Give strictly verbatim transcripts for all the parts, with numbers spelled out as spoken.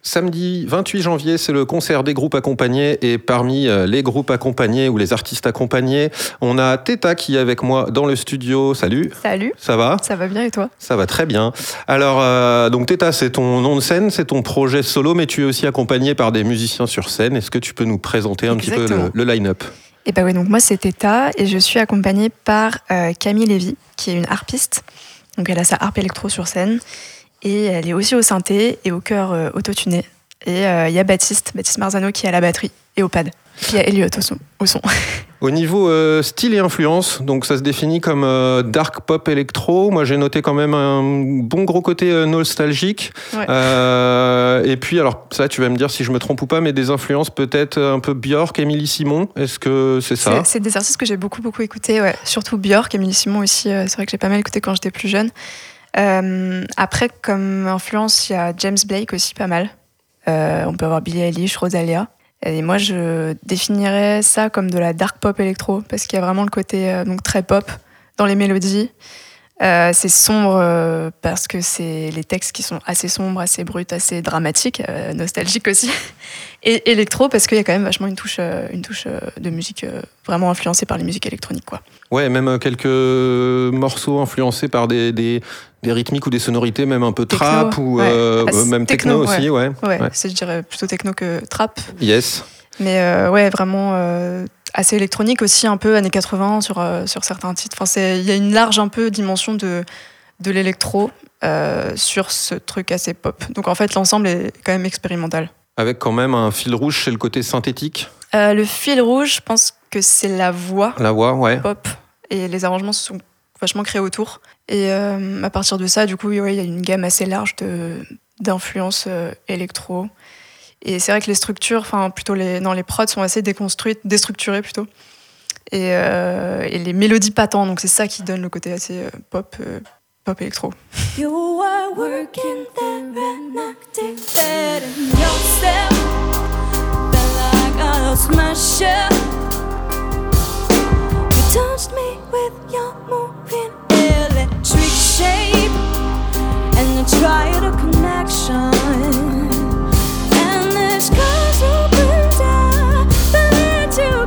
Samedi vingt-huit janvier, c'est le concert des groupes accompagnés et parmi les groupes accompagnés ou les artistes accompagnés, on a Theta qui est avec moi dans le studio. Salut. Salut. Ça va ? Ça va bien et toi ? Ça va très bien. Alors, euh, donc Theta, c'est ton nom de scène, c'est ton projet solo, mais tu es aussi accompagné par des musiciens sur scène. Est-ce que tu peux nous présenter un Exactement. petit peu le, le line-up ? Et bah oui, donc moi c'est Theta et je suis accompagnée par euh, Camille Lévy, qui est une harpiste. Donc elle a sa harpe électro sur scène. Et elle est aussi au synthé et au chœur euh, autotuné. Et il euh, y a Baptiste, Baptiste Marzano qui est à la batterie et au pad. Puis il y a Elliot au son. Au son. Au niveau euh, style et influence, donc ça se définit comme euh, dark pop électro. Moi j'ai noté quand même un bon gros côté euh, nostalgique. Ouais. Euh, et puis alors ça tu vas me dire si je me trompe ou pas, mais des influences peut-être un peu Björk, Émilie Simon. Est-ce que c'est ça ? C'est, c'est des artistes que j'ai beaucoup beaucoup écoutés, ouais. Surtout Björk, Émilie Simon aussi. Euh, c'est vrai que j'ai pas mal écouté quand j'étais plus jeune. Euh, après, comme influence, il y a James Blake aussi, pas mal. Euh, on peut avoir Billie Eilish, Rosalia. Et moi, je définirais ça comme de la dark pop électro, parce qu'il y a vraiment le côté euh, donc très pop dans les mélodies. Euh, c'est sombre euh, parce que c'est les textes qui sont assez sombres, assez bruts, assez dramatiques, euh, nostalgiques aussi. Et électro parce qu'il y a quand même vachement une touche, euh, une touche euh, de musique euh, vraiment influencée par les musiques électroniques, quoi. Ouais, même quelques morceaux influencés par des, des, des rythmiques ou des sonorités, même un peu Techno, trap ou ouais. euh, Ah, même techno, techno aussi, ouais. ouais. Ouais, ouais. c'est, je dirais plutôt techno que trap. Yes. Mais euh, ouais, vraiment euh, assez électronique aussi, un peu années quatre-vingts sur, euh, sur certains titres. Enfin, c'est, il y a une large un peu dimension de, de l'électro euh, sur ce truc assez pop. Donc en fait, l'ensemble est quand même expérimental. Avec quand même un fil rouge, c'est le côté synthétique. Euh, le fil rouge, je pense que c'est la voix. La voix, ouais. Pop. Et les arrangements se sont vachement créés autour. Et euh, à partir de ça, du coup, oui, il y a une gamme assez large de, d'influences euh, électro. Et c'est vrai que les structures, enfin plutôt les, non, les prods sont assez déconstruites, déstructurées plutôt. Et, euh, et les mélodies pas tant, donc c'est ça qui donne le côté assez euh, pop, euh, pop électro. You were working there and activating yourself. Felt like I lost my shell. You touched me with your moving electric shape, and you tried a connection. And the skies opened up, but let you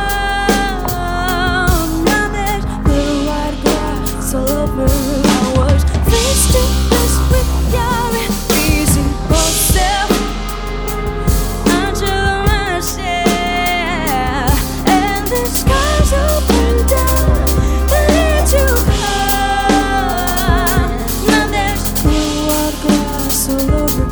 come. Now there's blue white grass all over. Face to face with your invisible self, until my share, and the skies open down, but let you come. Now there's blue white grass all over.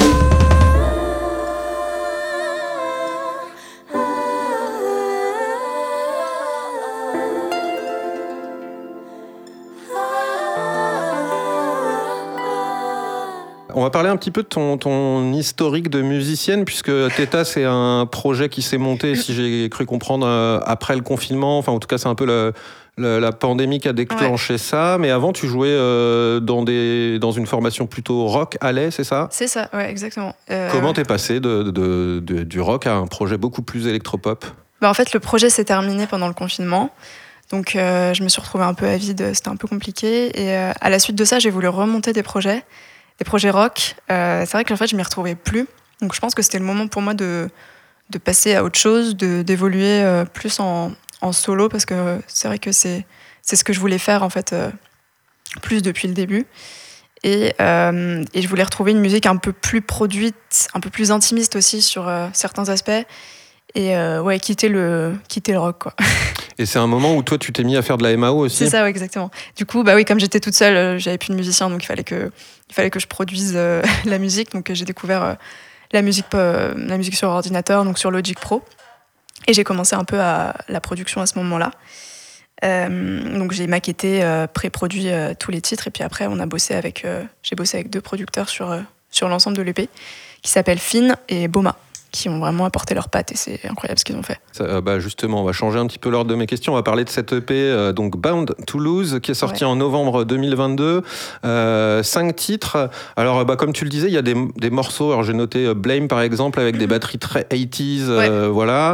On va parler un petit peu de ton, ton historique de musicienne, puisque Theta, c'est un projet qui s'est monté, si j'ai cru comprendre, euh, après le confinement. Enfin, en tout cas, c'est un peu le, le, la pandémie qui a déclenché ouais. ça. Mais avant, tu jouais euh, dans, des, dans une formation plutôt rock à lait, c'est ça ? C'est ça, ouais, exactement. Euh... Comment t'es passé de, de, de, de, du rock à un projet beaucoup plus électropop ? Bah, en fait, le projet s'est terminé pendant le confinement. Donc, euh, je me suis retrouvée un peu à vide, c'était un peu compliqué. Et euh, à la suite de ça, j'ai voulu remonter des projets. Des projets rock, euh, c'est vrai que en fait, je m'y retrouvais plus. Donc je pense que c'était le moment pour moi de, de passer à autre chose, de, d'évoluer euh, plus en, en solo, parce que c'est vrai que c'est, c'est ce que je voulais faire en fait, euh, plus depuis le début. Et, euh, et je voulais retrouver une musique un peu plus produite, un peu plus intimiste aussi sur euh, certains aspects. Et euh, ouais, quitter le, quitter le rock, quoi. Et c'est un moment où toi, tu t'es mis à faire de la M A O aussi ? C'est ça, ouais, exactement. Du coup, bah oui, comme j'étais toute seule, euh, j'avais plus de musicien, donc il fallait que, il fallait que je produise euh, la musique. Donc j'ai découvert euh, la, musique, euh, la musique sur ordinateur, donc sur Logic Pro. Et j'ai commencé un peu à la production à ce moment-là. Euh, donc j'ai maquetté, euh, pré-produit euh, tous les titres. Et puis après, on a bossé avec, euh, j'ai bossé avec deux producteurs sur, euh, sur l'ensemble de l'E P, qui s'appellent Finn et Boma. qui ont vraiment apporté leur patte et c'est incroyable ce qu'ils ont fait. Ça, euh, bah justement, on va changer un petit peu l'ordre de mes questions. On va parler de cette E P, euh, donc Bound to Lose, qui est sortie ouais. en novembre deux mille vingt-deux. Euh, cinq titres. Alors, bah, comme tu le disais, il y a des, des morceaux. Alors, j'ai noté euh, Blame, par exemple, avec des batteries très eighties. Euh, ouais. Voilà.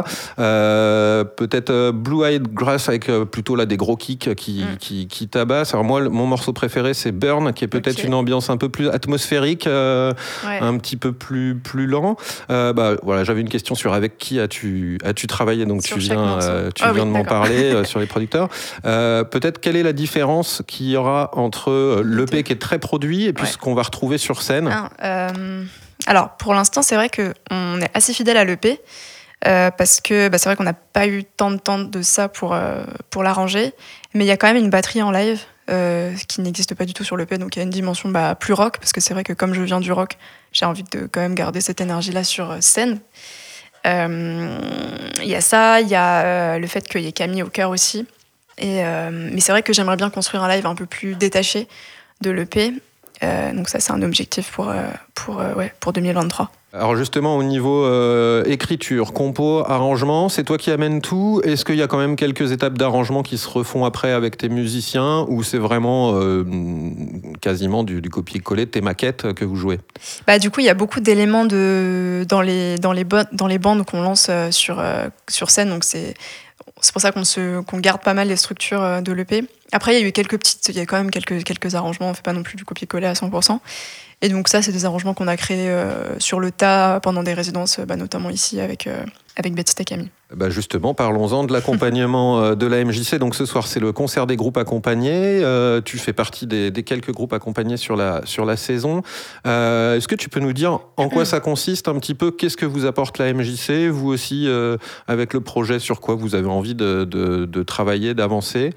Euh, peut-être euh, Blue Eyed Grass avec euh, plutôt là, des gros kicks qui, mm. qui, qui tabassent. Alors, moi, mon morceau préféré, c'est Burn, qui est peut-être okay. une ambiance un peu plus atmosphérique, euh, ouais. un petit peu plus, plus lent. Euh, bah, voilà, j'avais une question sur avec qui as-tu, as-tu travaillé, donc sur tu viens, euh, tu ah, viens oui, de m'en d'accord. parler euh, sur les producteurs. Euh, peut-être quelle est la différence qu'il y aura entre euh, l'E P qui est très produit et puis ouais. ce qu'on va retrouver sur scène? ah, euh, Alors, pour l'instant, c'est vrai qu'on est assez fidèle à l'E P euh, parce que bah, c'est vrai qu'on n'a pas eu tant de temps de ça pour, euh, pour l'arranger, mais il y a quand même une batterie en live euh, qui n'existe pas du tout sur l'E P, donc il y a une dimension bah, plus rock, parce que c'est vrai que comme je viens du rock, j'ai envie de quand même garder cette énergie-là sur scène. Il euh, y a ça, il y a euh, le fait qu'il y ait Camille au cœur aussi. Et, euh, mais c'est vrai que j'aimerais bien construire un live un peu plus détaché de l'E P. Euh, donc ça, c'est un objectif pour, euh, pour, euh, ouais, pour deux mille vingt-trois. Alors justement, au niveau euh, écriture, compo, arrangement, c'est toi qui amènes tout. Est-ce qu'il y a quand même quelques étapes d'arrangement qui se refont après avec tes musiciens ou c'est vraiment euh, quasiment du, du copier-coller de tes maquettes que vous jouez? Bah, du coup, il y a beaucoup d'éléments de, dans, les, dans, les bo- dans les bandes qu'on lance euh, sur, euh, sur scène. Donc c'est, c'est pour ça qu'on, se, qu'on garde pas mal les structures de l'E P. Après, il y a eu quelques petites, il y a quand même quelques, quelques arrangements. On ne fait pas non plus du copier-coller à cent pour cent. Et donc ça, c'est des arrangements qu'on a créés euh, sur le tas pendant des résidences, bah, notamment ici avec, euh, avec Baptiste et Camille. Bah justement, parlons-en de l'accompagnement de la M J C. Donc ce soir, c'est le concert des groupes accompagnés. Euh, tu fais partie des, des quelques groupes accompagnés sur la, sur la saison. Euh, est-ce que tu peux nous dire en quoi ça consiste un petit peu? Qu'est-ce que vous apporte la M J C? Vous aussi, euh, avec le projet, sur quoi vous avez envie de, de, de travailler, d'avancer?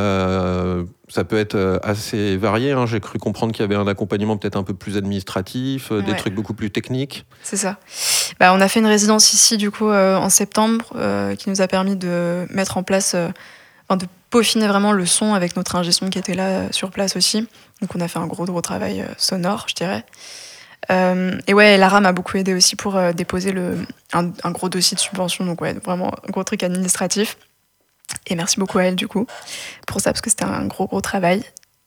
euh, Ça peut être assez varié. Hein. J'ai cru comprendre qu'il y avait un accompagnement peut-être un peu plus administratif, ouais. des trucs beaucoup plus techniques. C'est ça. Bah, on a fait une résidence ici, du coup, euh, en septembre, euh, qui nous a permis de mettre en place, euh, enfin, de peaufiner vraiment le son avec notre ingé son qui était là euh, sur place aussi. Donc on a fait un gros, gros travail euh, sonore, je dirais. Euh, et ouais, Lara m'a beaucoup aidé aussi pour euh, déposer le, un, un gros dossier de subvention. Donc ouais, vraiment un gros truc administratif. Et merci beaucoup à elle, du coup, pour ça, parce que c'était un gros, gros travail.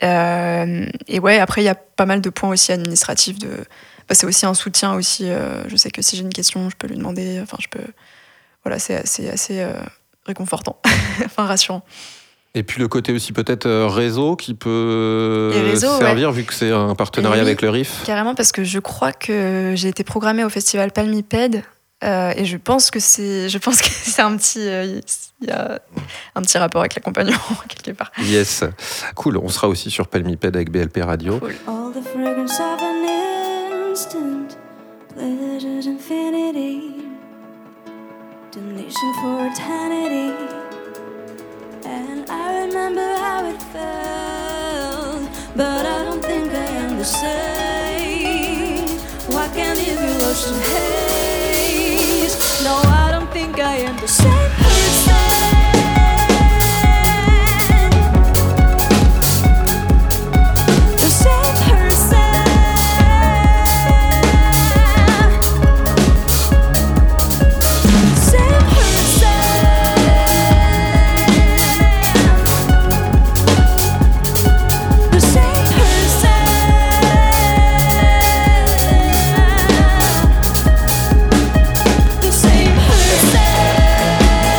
Euh, et ouais, après, il y a pas mal de points aussi administratifs. De... Bah, c'est aussi un soutien aussi. Euh, je sais que si j'ai une question, je peux lui demander. Enfin, je peux... Voilà, c'est assez, assez euh, réconfortant, enfin rassurant. Et puis le côté aussi peut-être réseau qui peut réseaux, servir, ouais. vu que c'est un partenariat oui, avec le R I F. Carrément, parce que je crois que j'ai été programmée au festival Palmipède. Euh, et je pense que c'est, je pense que c'est un petit, il euh, y a un petit rapport avec l'accompagnement quelque part. Yes, cool. On sera aussi sur Palmipède avec B L P Radio. Cool. All the fragrance of an instant, pleasure's infinity, damnation for eternity, and I remember how it felt, but I don't think I am the same. Why can't it be lost in haze? No, I don't think I am the same person. The same person. Same person. The same person. The same person.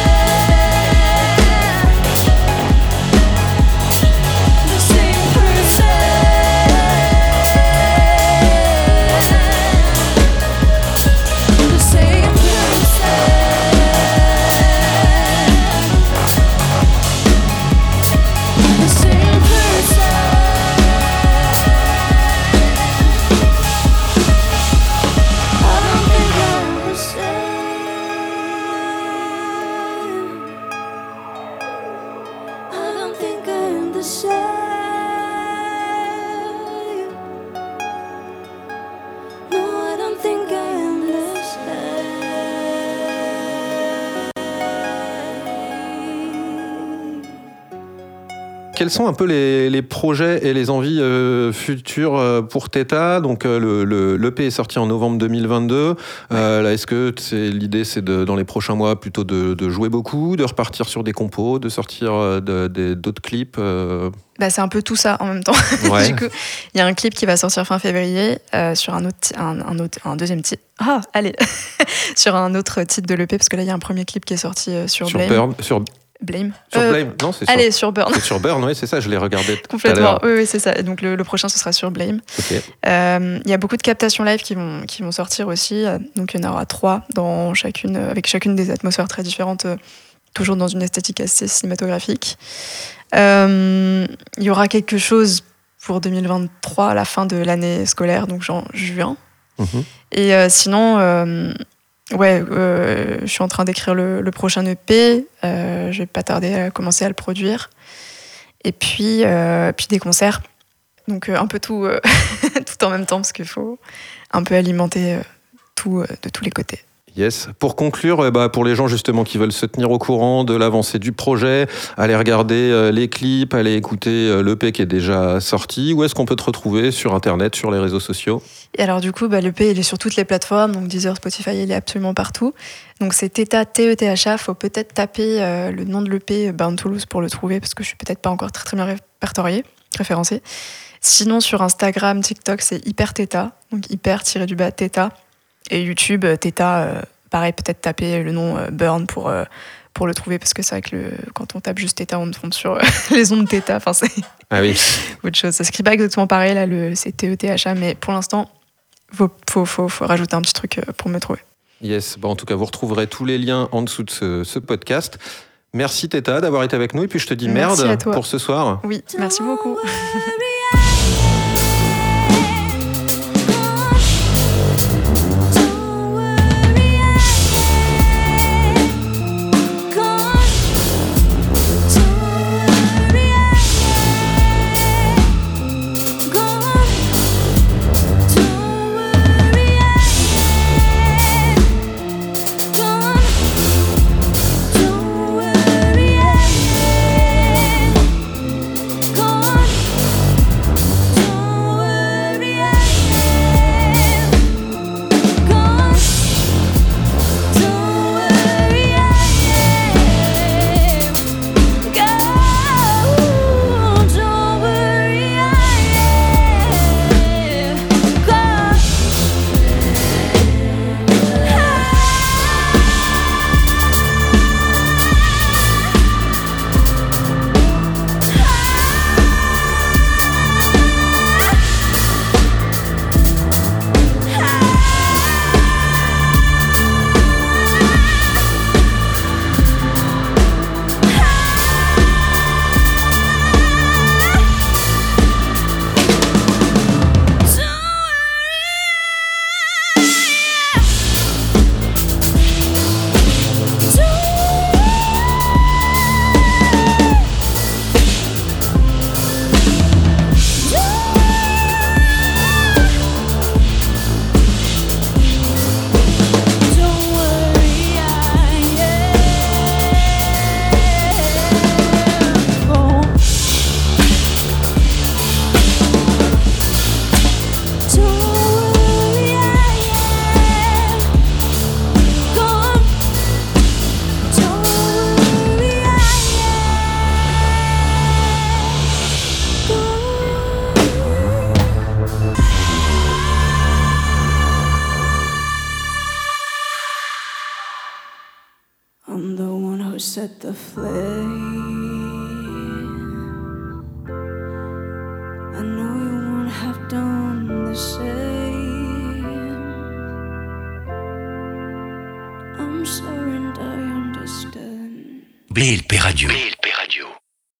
quels sont un peu les, les projets et les envies euh, futures euh, pour Theta? Donc euh, le, le, l'E P est sorti en novembre deux mille vingt-deux. Euh, là, est-ce que c'est, l'idée, c'est de, dans les prochains mois plutôt de, de jouer beaucoup, de repartir sur des compos, de sortir euh, de, de, d'autres clips euh... Bah, c'est un peu tout ça en même temps. Ouais. Du coup, il y a un clip qui va sortir fin février euh, sur un, autre, un, un, autre, un deuxième titre. Ah, allez Sur un autre titre de l'E P, parce que là, il y a un premier clip qui est sorti euh, sur, sur Blame. Burn, sur... Blame. Sur euh, Blame Non, c'est Allez, sur... sur Burn. C'est sur Burn, oui, c'est ça, je l'ai regardé tout Complètement, à l'heure. oui, oui, c'est ça. Donc le, le prochain, ce sera sur Blame. Okay. Euh, il y a beaucoup de captations live qui vont, qui vont sortir aussi. Donc il y en aura trois, dans chacune, avec chacune des atmosphères très différentes, euh, toujours dans une esthétique assez cinématographique. Euh, il y aura quelque chose pour deux mille vingt-trois, à la fin de l'année scolaire, donc en juin. Mm-hmm. Et euh, sinon... Euh, Ouais, euh, je suis en train d'écrire le, le prochain E P. Euh, je vais pas tarder à commencer à le produire. Et puis, euh, puis des concerts. Donc euh, un peu tout, euh, tout en même temps, parce qu'il faut un peu alimenter euh, tout euh, de tous les côtés. Yes. Pour conclure, eh bah, pour les gens justement qui veulent se tenir au courant de l'avancée du projet, aller regarder euh, les clips, aller écouter euh, l'E P qui est déjà sorti, où est-ce qu'on peut te retrouver sur Internet, sur les réseaux sociaux? Et alors du coup, bah, l'E P il est sur toutes les plateformes, donc Deezer, Spotify, il est absolument partout. Donc c'est Theta, T E T H A, faut peut-être taper euh, le nom de l'E P Burn Toulouse pour le trouver, parce que je suis peut-être pas encore très très bien répertoriée, référencée. Sinon sur Instagram, TikTok, c'est Hyper Theta, donc hyper-du-bas Theta. Et YouTube, Theta, euh, pareil, peut-être taper le nom euh, Burn pour, euh, pour le trouver, parce que c'est vrai que le, quand on tape juste Theta, on tombe sur euh, les ondes Theta. Enfin, c'est ah oui. autre chose. Ça s'écrit pas exactement pareil, là, le, c'est T E T H A, mais pour l'instant, il faut, faut, faut, faut rajouter un petit truc euh, pour me trouver. Yes, bon, en tout cas, vous retrouverez tous les liens en dessous de ce, ce podcast. Merci Theta d'avoir été avec nous, et puis je te dis merci merde pour ce soir. Oui, merci beaucoup. I'm the one who set the flame. I know you won't have done the same. I'm sorry and I understand. B L P Radio. B L P Radio.